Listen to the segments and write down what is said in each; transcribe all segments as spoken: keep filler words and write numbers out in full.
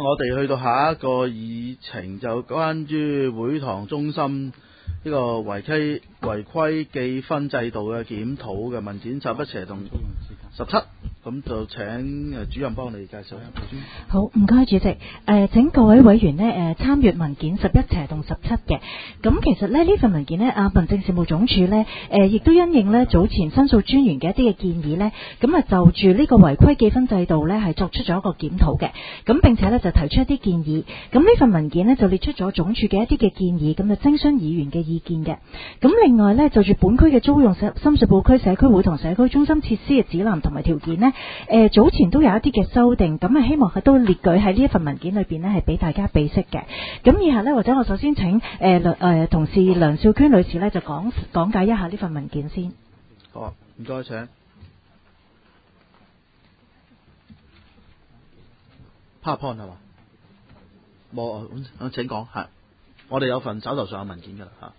我哋去到下一個議程，就關於會堂中心呢個違規違規記分制度嘅檢討嘅文件十一斜同十七，咁就請誒主任幫你介紹一下。 好，唔該主席。誒、呃，請各位委員呢誒參閱文件十一斜同十七嘅。咁其實咧呢份文件呢，啊民政事務總署呢誒亦都因應呢早前申訴專員嘅一啲嘅建議呢，咁啊就住呢個違規記分制度呢係作出咗一個檢討嘅。咁並且呢就提出一啲建議。咁呢份文件呢就列出咗總署嘅一啲嘅建議，咁就徵詢議員嘅意見嘅。咁另外呢，就住本區嘅租用深水埗區社區會堂社區中心設施嘅指南同埋條件呢，誒、呃、早前都有一啲嘅修訂，咁啊希望佢都列舉喺呢一份文件裏邊呢係俾大家備悉嘅。咁以下呢，或者我首先請誒誒、呃呃、同事梁少娟女士呢就講講解一下呢份文件先。 好啊，唔該，請 PowerPoint 係嘛？冇，咁請講係。我哋有份手頭上嘅文件㗎啦嚇。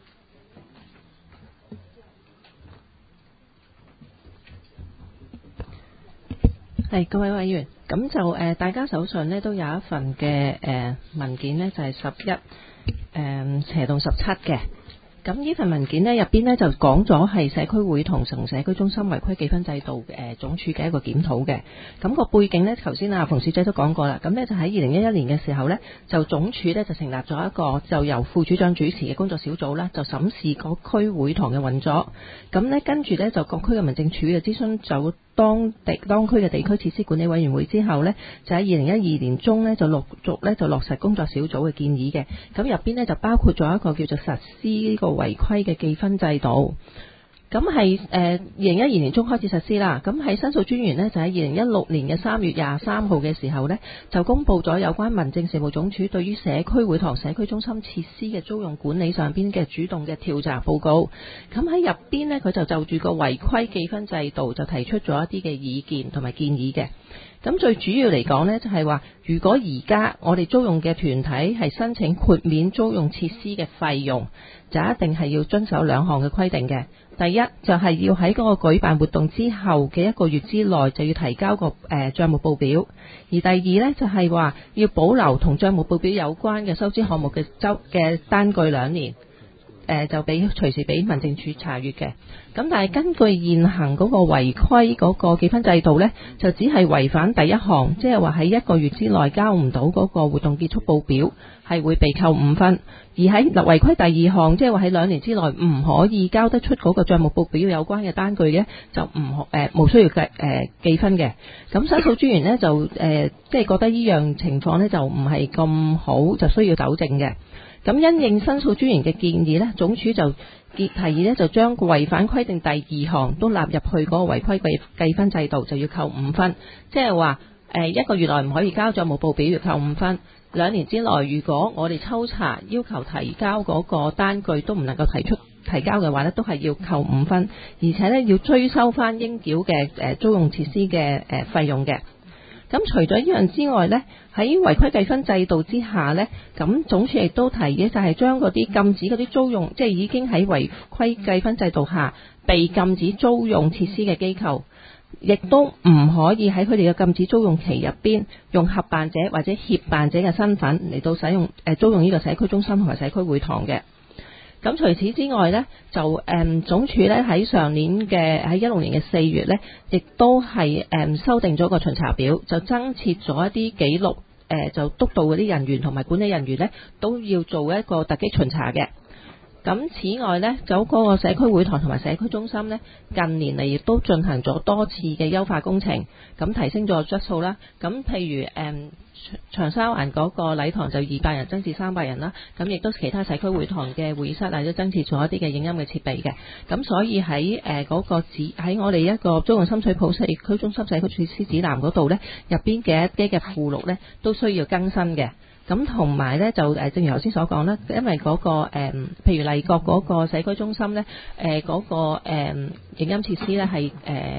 係各位委員，咁就誒、呃、大家手上呢都有一份嘅誒、呃、文件呢，就係十一誒斜同十七嘅。咁呢份文件呢入邊呢就講咗係社區會堂同社區中心違規記分制度誒、呃、總署嘅一個檢討嘅。咁、個背景呢，頭先阿馮小姐都講過啦。咁呢就喺二零一一年嘅時候呢，就總署呢就成立咗一個就由副署長主持嘅工作小組啦，就審視各區會堂嘅運作。咁呢跟住呢，就各區嘅民政處嘅諮詢就當地當區嘅地區設施管理委員會之後呢，就喺二零一二年中呢，就陸續呢就落實工作小組嘅建議嘅。咁入邊呢，就包括咗一個叫做實施呢個違規嘅記分制度。咁係誒二零一二年中開始實施啦。咁喺申訴專員呢，就喺二零一六年嘅三月廿三號嘅時候呢，就公布咗有關民政事務總署對於社區會堂、社區中心設施嘅租用管理上邊嘅主動嘅調查報告。咁喺入邊呢，佢就就住個違規記分制度就提出咗一啲嘅意見同埋建議嘅。咁最主要嚟講呢，就係話，如果而家我哋租用嘅團體係申請豁免租用設施嘅費用，就一定係要遵守兩項嘅規定嘅。第一就係要喺嗰個舉辦活動之後嘅一個月之內就要提交個誒帳目報表，而第二呢，就係話要保留同帳目報表有關嘅收支項目嘅周嘅單據兩年。誒、呃、就俾隨時俾民政處查閲嘅。咁但係根據現行嗰個違規嗰個記分制度呢，就只係違反第一項，即係話喺一個月之內交唔到嗰個活動結束報表，係會被扣五分；而喺違規第二項，即係話喺兩年之內唔可以交得出嗰個帳目報表有關嘅單據嘅，就唔誒冇需要計誒、呃、記分嘅。咁申訴專員呢，就誒即係覺得呢樣情況呢，就唔係咁好，就需要糾正嘅。咁因應申訴專員嘅建議呢，總署就提議呢，就將違反規定第二項都納入去嗰個違規計計分制度，就要扣五分。即係話誒一個月內唔可以交帳目報表要扣五分，兩年之內如果我哋抽查要求提交嗰個單據都唔能夠提出提交嘅話呢，都係要扣五分，而且呢，要追收翻應繳嘅誒租用設施嘅誒費用嘅。咁除咗呢樣之外呢，喺違規計分制度之下呢，咁總署亦都提嘅就係將嗰啲禁止嗰啲租用，即係已經喺違規計分制度下被禁止租用設施嘅機構，亦都唔可以喺佢哋嘅禁止租用期入邊用合辦者或者協辦者嘅身份嚟到使用誒租用呢個社區中心同埋社區會堂嘅。咁除此之外呢，就誒、嗯、總署呢喺上年嘅喺一六年嘅四月呢，亦都係誒、嗯、修訂咗個巡查表，就增設咗一啲記錄誒、呃，就督導嗰啲人員同埋管理人員呢，都要做一個突擊巡查嘅。咁此外呢，就嗰個社區會堂同埋社區中心呢，近年嚟亦都進行咗多次嘅優化工程，咁提升咗質素啦。咁譬如誒、嗯、長沙灣嗰個禮堂就二百人增至三百人啦，咁亦都其他社區會堂嘅會議室啊都增設咗一啲嘅影音嘅設備嘅。咁所以喺誒嗰個指喺我哋一個租用深水埗社區中心社區設施指南嗰度呢，入邊嘅一啲嘅附錄呢，都需要更新嘅。咁同埋咧就誒，正如頭先所講啦，因為嗰、那個誒、嗯，譬如麗閣嗰個社區中心咧，誒、呃、嗰、那個誒、嗯、影音設施咧係誒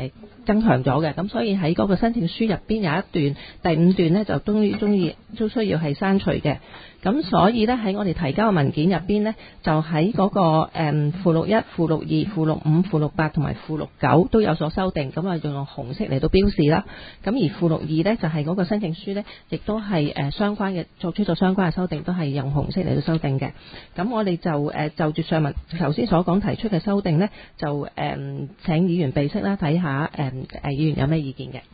增強咗嘅，咁所以喺嗰個申請書入邊有一段第五段呢，就終於中意都需要係刪除嘅。咁所以呢，喺我哋提交嘅文件入邊呢，就喺嗰、那個誒、嗯、附錄一、附錄二、附錄五、附錄八同埋附錄九都有所修訂，咁啊用紅色嚟到標示啦。咁而附錄二呢，就係、是、嗰個申請書呢，亦都係誒相關嘅作出咗相關嘅修訂，都係用紅色嚟到修訂嘅。咁我哋就誒、呃、就住上文頭先所講提出嘅修訂呢，就誒、呃、請議員備悉啦，睇下誒誒議員有咩意見嘅。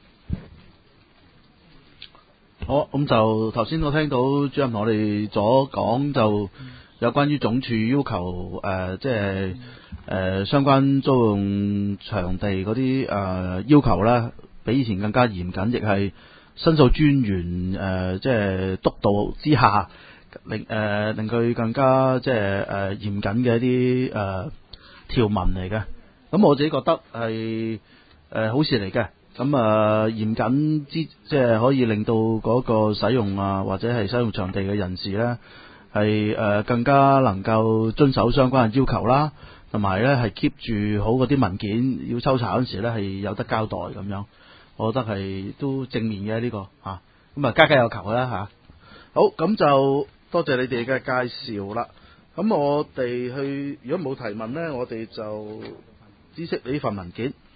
好，咁就頭先我聽到主任同我哋所講，就有關於總署要求誒，即係誒相關租用場地嗰啲誒要求咧，比以前更加嚴謹，亦係申訴專員誒即係督導之下，令誒、呃、令佢更加即係誒嚴謹嘅一啲誒條文嚟嘅。咁我自己覺得係誒、呃、好事嚟嘅。咁啊，嚴謹之即係可以令到嗰個使用啊，或者係使用場地嘅人士呢，係誒更加能夠遵守相關嘅要求啦，同埋呢係 keep 住好嗰啲文件要抽查嗰陣時呢係有得交代咁樣，我覺得係都正面嘅呢、這個嚇，咁啊家家有求啦嚇、啊。好，咁就多謝你哋嘅介紹啦。咁我哋去如果冇提問呢，我哋就知悉呢份文件。